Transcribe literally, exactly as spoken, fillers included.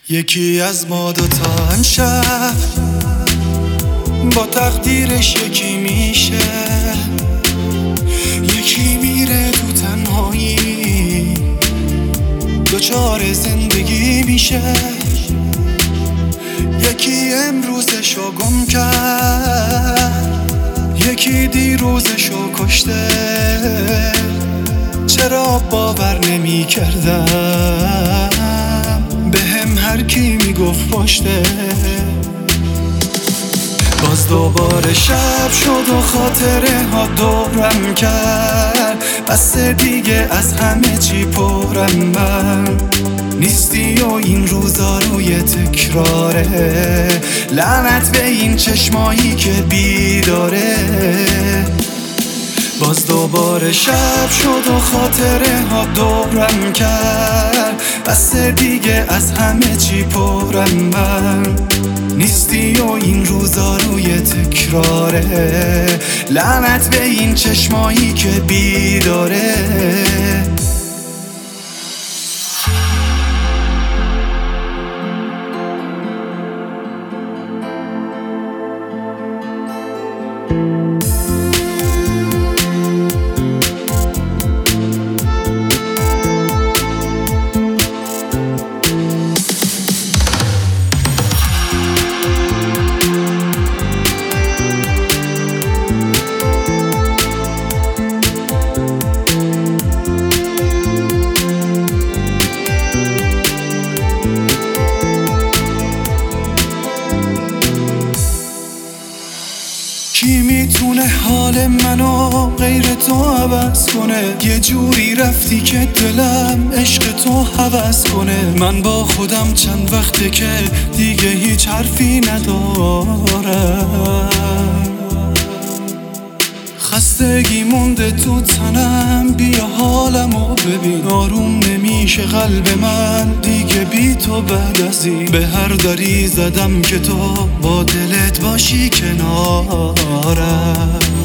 یکی از ما دوتا امشب با تقدیرش یکی میشه، یکی میره تو تنهایی دوچار زندگی میشه، یکی امروزشو گم کرد، یکی دیروزشو کشته. چرا باور نمی کردم به هم هر کی میگفت پشته. باز دوباره شب شد و خاطره ها دورم کرد، بس دیگه از همه چی پرم من نیستی و این روزا روی تکراره. لعنت به این چشمایی که بیداره. باز دوباره شب شد و خاطره ها دورم کرد، بس دیگه از همه چی پرم من نیستی و این روزا روی تکراره. لعنت به این چشمایی که بیداره. کی میتونه حال منو غیر تو عوض کنه؟ یه جوری رفتی که دلم عشق تو هوس کنه. من با خودم چند وقته که دیگه هیچ حرفی ندارم، خستگی مونده تو تنم. بیا حالمو ببین، آروم نمیشه قلب من دیگه بی تو. بعد از این به هر دری زدم که تو با دلت باشی کنارم.